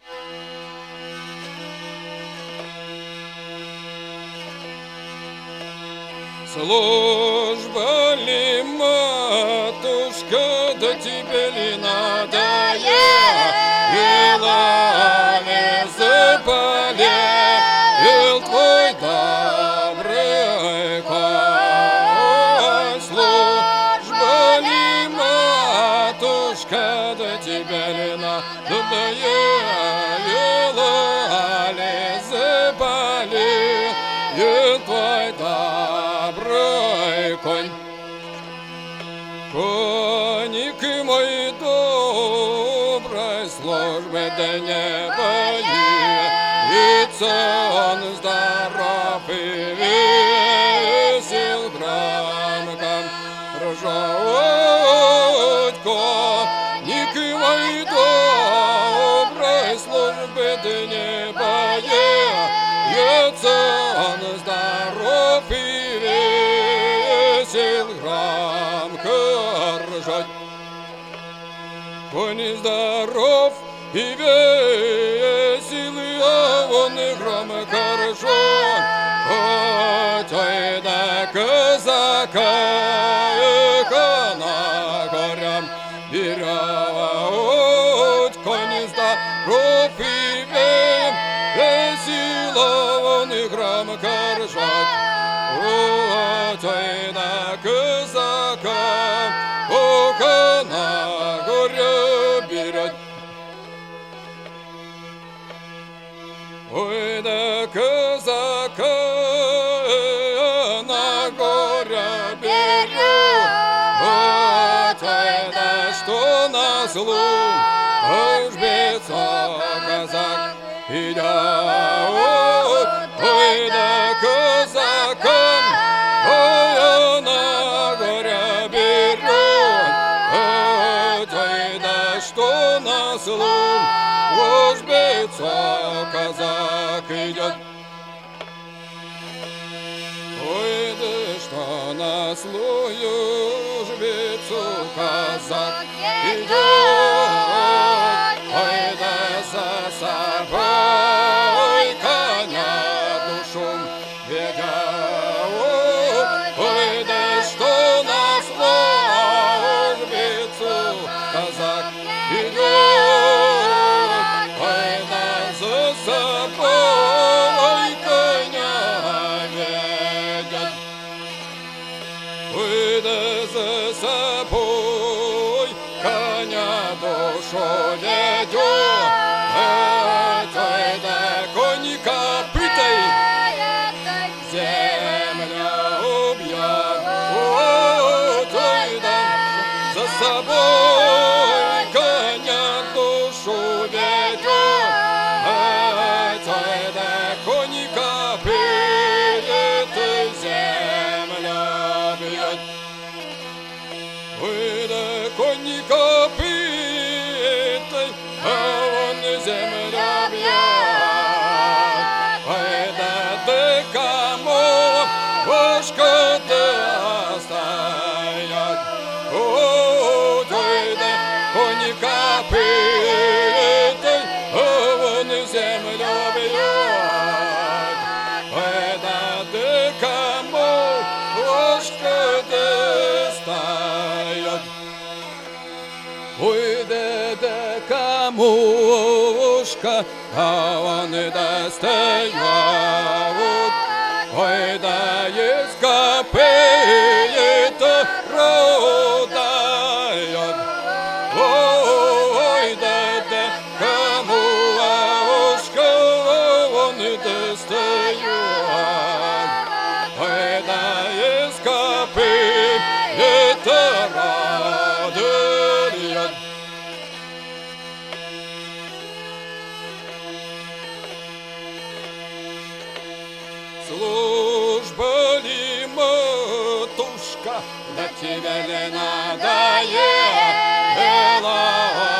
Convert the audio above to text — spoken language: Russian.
Служба ли, матушка, да тебе ли надоела ли заболел твой добрый конь? Служба ли, матушка, да тебе ли надоела ли заболел твой добрый конь? Коник мой доброй службы, да не боится, он здоров и весел, громко ржет. Коник мой доброй службы, да не боится, он здоров и весел, громко ржать. Конь здоров и весел, а он и громко ржет. Ой, да казака на горям берет. Конь здоров и весел, а он и громко ржет. Ой, да казака на горе берет. Ой, да казака на горе берет. Ой, да что на слух жбется казак идет. Ой, да казака на горе берет. Ой, да что на слух жбется казак идет. Ой, да что на слую жбицу казак идет. Ой, да за собой коня душу ведет. Ой, да что на службицу казак идет. Ой, да за собой коня ведет. Ой, да за собой коня душу ведет. Ой, да конь копытой земля убьет. Ой, да за собой коня душу ведет. Ой, да конь копытой земля бьет. Ой, да конь копытой, а он земля бьет. Ой, да кому ложка достает. Ой, да конь копытой, а он земля бьет. Ой, да кому ложка достает. Ой, да камушка, а он достает. Ой, да есть копыта родает. Ой, да камушка, он достает. Ой, да есть копыта родает. Служба ли, матушка, да тебе ли надоела?